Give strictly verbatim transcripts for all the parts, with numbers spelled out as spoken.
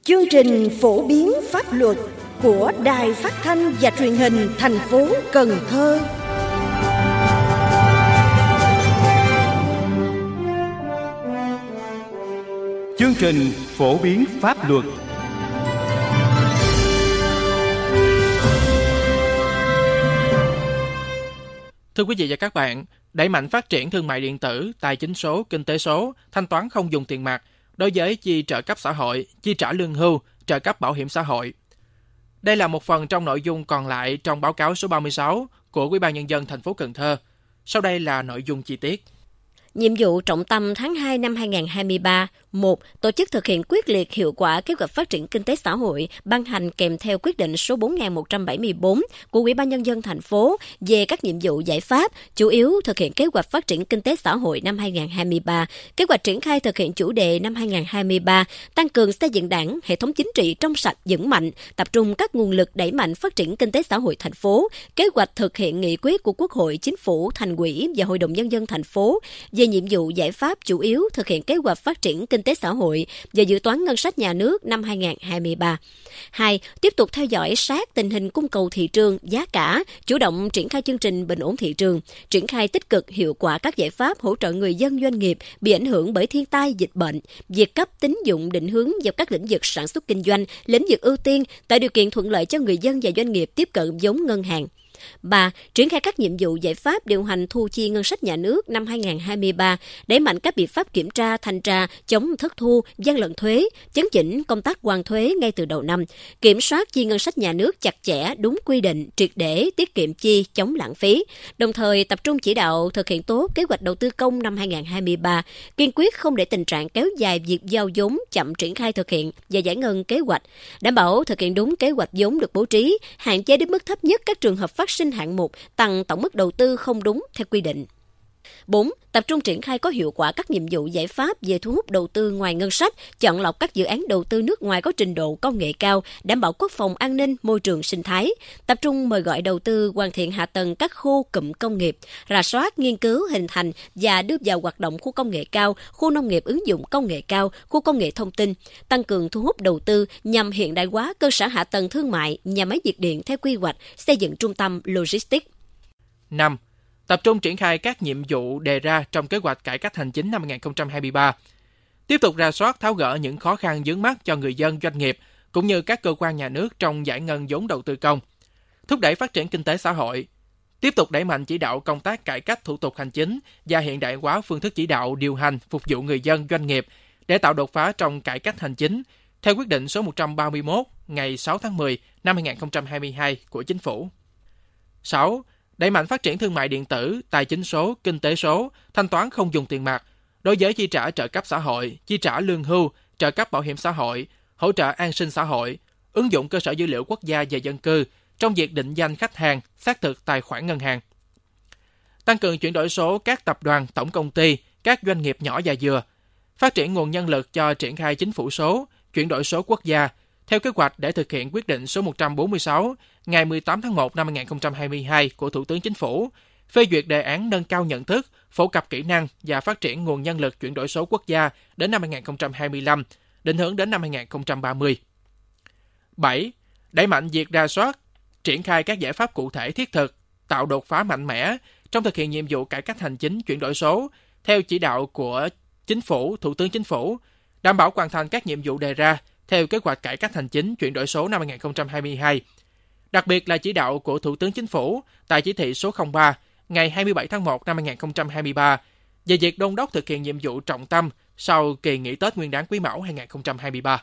Chương trình phổ biến pháp luật của Đài Phát thanh và Truyền hình thành phố Cần Thơ. Chương trình phổ biến pháp luật. Thưa quý vị và các bạn, đẩy mạnh phát triển thương mại điện tử, tài chính số, kinh tế số, thanh toán không dùng tiền mặt đối với chi trợ cấp xã hội, chi trả lương hưu, trợ cấp bảo hiểm xã hội. Đây là một phần trong nội dung còn lại trong báo cáo số ba mươi sáu của Ủy ban Nhân dân thành phố Cần Thơ. Sau đây là nội dung chi tiết. Nhiệm vụ trọng tâm tháng hai năm hai nghìn không trăm hai mươi ba. một. Tổ chức thực hiện quyết liệt hiệu quả kế hoạch phát triển kinh tế xã hội ban hành kèm theo quyết định số bốn nghìn một trăm bảy mươi tư của Ủy ban Nhân dân thành phố về các nhiệm vụ giải pháp, chủ yếu thực hiện kế hoạch phát triển kinh tế xã hội năm hai nghìn không trăm hai mươi ba, kế hoạch triển khai thực hiện chủ đề năm hai nghìn không trăm hai mươi ba, tăng cường xây dựng đảng, hệ thống chính trị trong sạch vững mạnh, tập trung các nguồn lực đẩy mạnh phát triển kinh tế xã hội thành phố, kế hoạch thực hiện nghị quyết của Quốc hội, Chính phủ, Thành ủy và Hội đồng Nhân dân thành phố về nhiệm vụ giải pháp chủ yếu thực hiện kế hoạch phát triển kinh tế xã hội và dự toán ngân sách nhà nước năm hai nghìn không trăm hai mươi ba. hai. Tiếp tục theo dõi sát tình hình cung cầu thị trường, giá cả, chủ động triển khai chương trình bình ổn thị trường, triển khai tích cực hiệu quả các giải pháp hỗ trợ người dân doanh nghiệp bị ảnh hưởng bởi thiên tai, dịch bệnh, việc cấp tín dụng định hướng vào các lĩnh vực sản xuất kinh doanh, lĩnh vực ưu tiên, tạo điều kiện thuận lợi cho người dân và doanh nghiệp tiếp cận vốn ngân hàng. ba. Triển khai các nhiệm vụ giải pháp điều hành thu chi ngân sách nhà nước năm hai nghìn không trăm hai mươi ba, đẩy mạnh các biện pháp kiểm tra, thanh tra, chống thất thu, gian lận thuế, chấn chỉnh công tác hoàn thuế ngay từ đầu năm, kiểm soát chi ngân sách nhà nước chặt chẽ, đúng quy định, triệt để, tiết kiệm chi, chống lãng phí. Đồng thời tập trung chỉ đạo thực hiện tốt kế hoạch đầu tư công năm hai nghìn không trăm hai mươi ba, kiên quyết không để tình trạng kéo dài việc giao vốn, chậm triển khai thực hiện và giải ngân kế hoạch, đảm bảo thực hiện đúng kế hoạch vốn được bố trí, hạn chế đến mức thấp nhất các trường hợp phát sinh hạng mục tăng tổng mức đầu tư không đúng theo quy định. bốn. Tập trung triển khai có hiệu quả các nhiệm vụ giải pháp về thu hút đầu tư ngoài ngân sách, chọn lọc các dự án đầu tư nước ngoài có trình độ công nghệ cao, đảm bảo quốc phòng an ninh, môi trường sinh thái, tập trung mời gọi đầu tư hoàn thiện hạ tầng các khu cụm công nghiệp, rà soát, nghiên cứu, hình thành và đưa vào hoạt động khu công nghệ cao, khu nông nghiệp ứng dụng công nghệ cao, khu công nghệ thông tin, tăng cường thu hút đầu tư nhằm hiện đại hóa cơ sở hạ tầng thương mại, nhà máy nhiệt điện theo quy hoạch, xây dựng trung tâm logistics. năm. Tập trung triển khai các nhiệm vụ đề ra trong kế hoạch cải cách hành chính năm hai nghìn không trăm hai mươi ba. Tiếp tục rà soát tháo gỡ những khó khăn vướng mắc cho người dân, doanh nghiệp cũng như các cơ quan nhà nước trong giải ngân vốn đầu tư công. Thúc đẩy phát triển kinh tế xã hội. Tiếp tục đẩy mạnh chỉ đạo công tác cải cách thủ tục hành chính và hiện đại hóa phương thức chỉ đạo điều hành phục vụ người dân, doanh nghiệp để tạo đột phá trong cải cách hành chính theo quyết định số một trăm ba mươi mốt ngày sáu tháng mười năm hai nghìn không trăm hai mươi hai của Chính phủ. sáu. Đẩy mạnh phát triển thương mại điện tử, tài chính số, kinh tế số, thanh toán không dùng tiền mặt đối với chi trả trợ cấp xã hội, chi trả lương hưu, trợ cấp bảo hiểm xã hội, hỗ trợ an sinh xã hội, ứng dụng cơ sở dữ liệu quốc gia về dân cư trong việc định danh khách hàng, xác thực tài khoản ngân hàng. Tăng cường chuyển đổi số các tập đoàn, tổng công ty, các doanh nghiệp nhỏ và vừa, phát triển nguồn nhân lực cho triển khai chính phủ số, chuyển đổi số quốc gia, theo kế hoạch để thực hiện quyết định số một trăm bốn mươi sáu ngày mười tám tháng một năm hai nghìn không trăm hai mươi hai của Thủ tướng Chính phủ, phê duyệt đề án nâng cao nhận thức, phổ cập kỹ năng và phát triển nguồn nhân lực chuyển đổi số quốc gia đến năm hai nghìn không trăm hai mươi lăm, định hướng đến năm hai nghìn không trăm ba mươi. bảy. Đẩy mạnh việc rà soát, triển khai các giải pháp cụ thể thiết thực, tạo đột phá mạnh mẽ trong thực hiện nhiệm vụ cải cách hành chính chuyển đổi số theo chỉ đạo của Chính phủ, Thủ tướng Chính phủ, đảm bảo hoàn thành các nhiệm vụ đề ra theo kế hoạch cải cách hành chính chuyển đổi số năm hai nghìn không trăm hai mươi hai. Đặc biệt là chỉ đạo của Thủ tướng Chính phủ tại chỉ thị số không ba ngày hai mươi bảy tháng một năm hai nghìn không trăm hai mươi ba về việc đôn đốc thực hiện nhiệm vụ trọng tâm sau kỳ nghỉ Tết Nguyên đán Quý Mão hai nghìn không trăm hai mươi ba.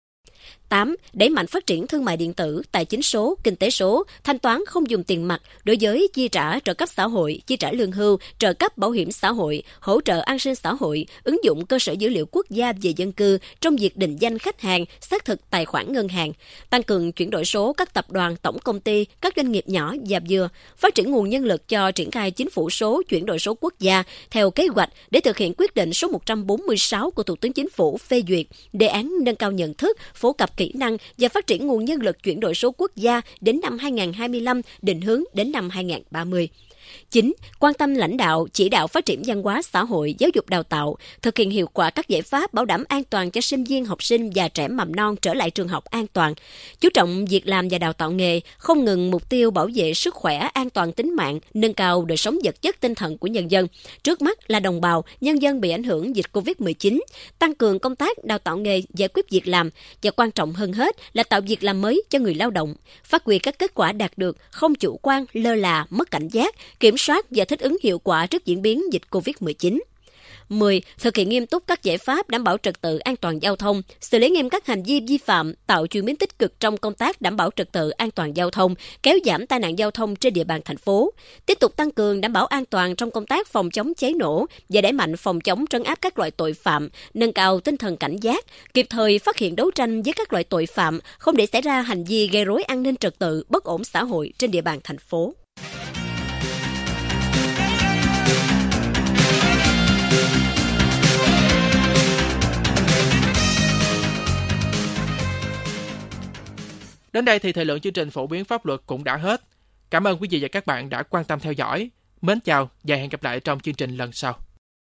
tám. Đẩy mạnh phát triển thương mại điện tử, tài chính số, kinh tế số, thanh toán không dùng tiền mặt đối với chi trả trợ cấp xã hội, chi trả lương hưu, trợ cấp bảo hiểm xã hội, hỗ trợ an sinh xã hội, ứng dụng cơ sở dữ liệu quốc gia về dân cư trong việc định danh khách hàng, xác thực tài khoản ngân hàng, tăng cường chuyển đổi số các tập đoàn, tổng công ty, các doanh nghiệp nhỏ và vừa, phát triển nguồn nhân lực cho triển khai chính phủ số, chuyển đổi số quốc gia theo kế hoạch để thực hiện quyết định số một trăm bốn mươi sáu của Thủ tướng Chính phủ phê duyệt đề án nâng cao nhận thức, phổ cập kỹ năng và phát triển nguồn nhân lực chuyển đổi số quốc gia đến năm hai nghìn không trăm hai mươi lăm, định hướng đến năm hai nghìn không trăm ba mươi. chín. Quan tâm lãnh đạo, chỉ đạo phát triển văn hóa xã hội, giáo dục đào tạo, thực hiện hiệu quả các giải pháp bảo đảm an toàn cho sinh viên, học sinh và trẻ mầm non trở lại trường học an toàn. Chú trọng việc làm và đào tạo nghề, không ngừng mục tiêu bảo vệ sức khỏe, an toàn tính mạng, nâng cao đời sống vật chất tinh thần của nhân dân. Trước mắt là đồng bào, nhân dân bị ảnh hưởng dịch covid mười chín, tăng cường công tác đào tạo nghề, giải quyết việc làm và quan trọng hơn hết là tạo việc làm mới cho người lao động. Phát huy các kết quả đạt được, không chủ quan, lơ là, mất cảnh giác, kiểm soát và thích ứng hiệu quả trước diễn biến dịch covid mười chín. mười. Thực hiện nghiêm túc các giải pháp đảm bảo trật tự an toàn giao thông, xử lý nghiêm các hành vi vi phạm, tạo chuyển biến tích cực trong công tác đảm bảo trật tự an toàn giao thông, kéo giảm tai nạn giao thông trên địa bàn thành phố. Tiếp tục tăng cường đảm bảo an toàn trong công tác phòng chống cháy nổ và đẩy mạnh phòng chống trấn áp các loại tội phạm, nâng cao tinh thần cảnh giác, kịp thời phát hiện đấu tranh với các loại tội phạm, không để xảy ra hành vi gây rối an ninh trật tự, bất ổn xã hội trên địa bàn thành phố. Đến đây thì thời lượng chương trình phổ biến pháp luật cũng đã hết. Cảm ơn quý vị và các bạn đã quan tâm theo dõi. Mến chào và hẹn gặp lại trong chương trình lần sau.